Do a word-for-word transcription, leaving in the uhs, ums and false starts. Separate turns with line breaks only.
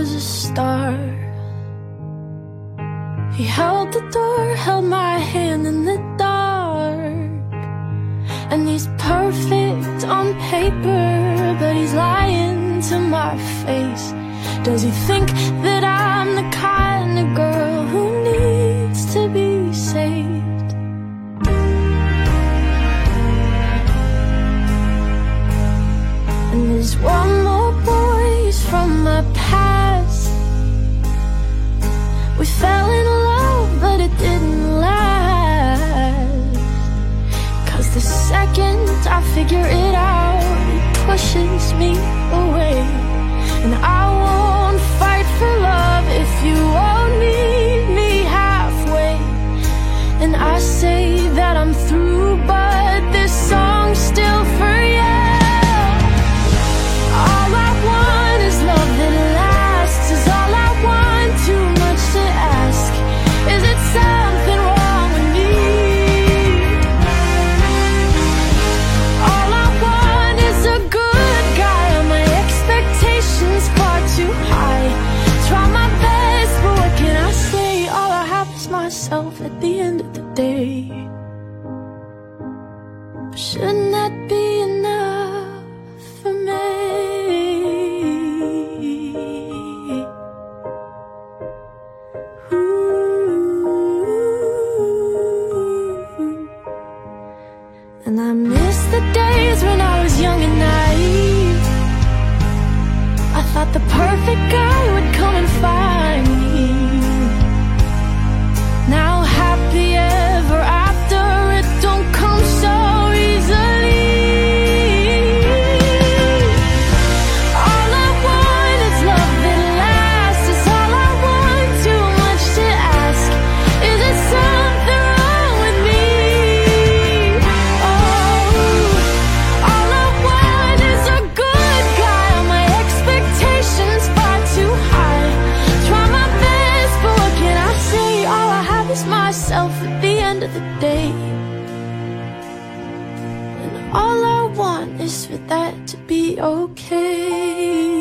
was a star. He held the door, held my hand in the dark. And he's perfect on paper, but he's lying to my face. Does he think that I'm the kind of girl who needs to be saved? And there's one more boy, he's from my past. We fell in love, but it didn't last. Cause the second I figure it out, it pushes me away. And I won't fight for love if you won't meet me halfway. And I say that I'm through, but this song's still for you. All I want is love that lasts. Is all I want too much to ask? Is it something wrong with me? All I want is a good guy. Are my expectations far too high? Try my best, but what can I say? All I have is myself at the end of the day. But shouldn't that be enough for me? And I miss the days when I was young and naive. I thought the perfect guy would come and find me. Now happy ever after, it don't come so easily. All I want is love that lasts. Is all I want too much to ask? Is it something wrong with me? Oh, all I want is a good guy. Are my expectations far too high? Try my best, but what can I say? All I have is myself at the end of the day. And all I want is for that to be okay.